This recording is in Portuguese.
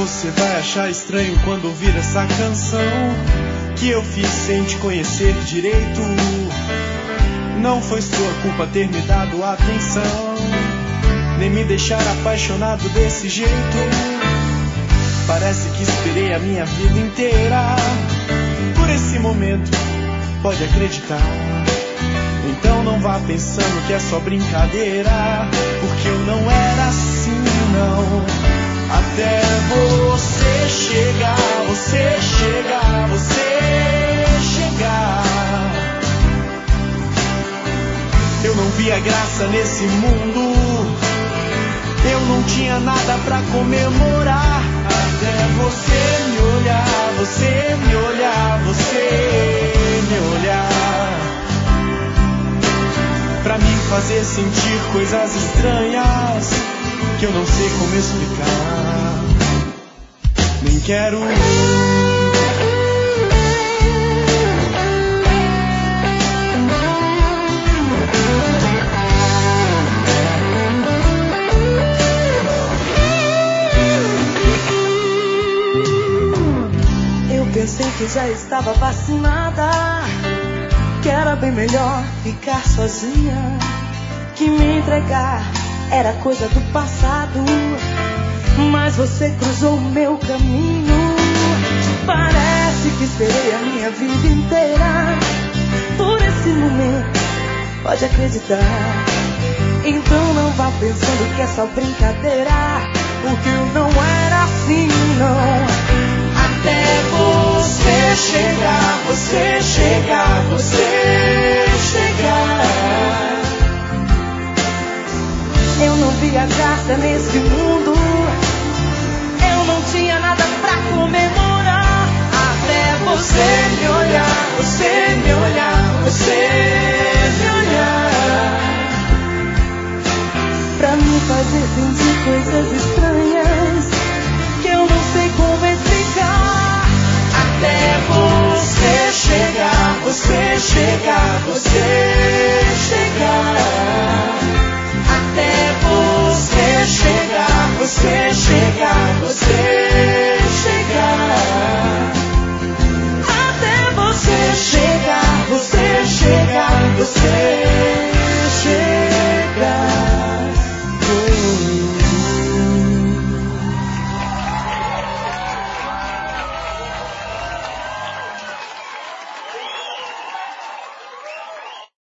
Você vai achar estranho quando ouvir essa canção que eu fiz sem te conhecer direito. Não foi sua culpa ter me dado atenção, nem me deixar apaixonado desse jeito. Parece que esperei a minha vida inteira por esse momento, pode acreditar. Então não vá pensando que é só brincadeira, porque eu não era assim não. Até você chegar, você chegar, você chegar. Eu não via graça nesse mundo, eu não tinha nada pra comemorar. Até você me olhar, você me olhar, você me olhar, pra me fazer sentir coisas estranhas que eu não sei como explicar, nem quero. Eu pensei que já estava vacinada, que era bem melhor ficar sozinha, que me entregar era coisa do passado. Mas você cruzou meu caminho. Parece que esperei a minha vida inteira por esse momento, pode acreditar. Então não vá pensando que é só brincadeira, porque eu não era assim não. Até você chegar, você chegar, você chegar. Eu não via graça nesse mundo, eu não tinha nada pra comemorar. Até você me olhar, você me olhar, você me olhar, pra me fazer sentir coisas estranhas que eu não sei como explicar. Até você chegar, você chegar, você chegar. Até você chegar, você chegar, você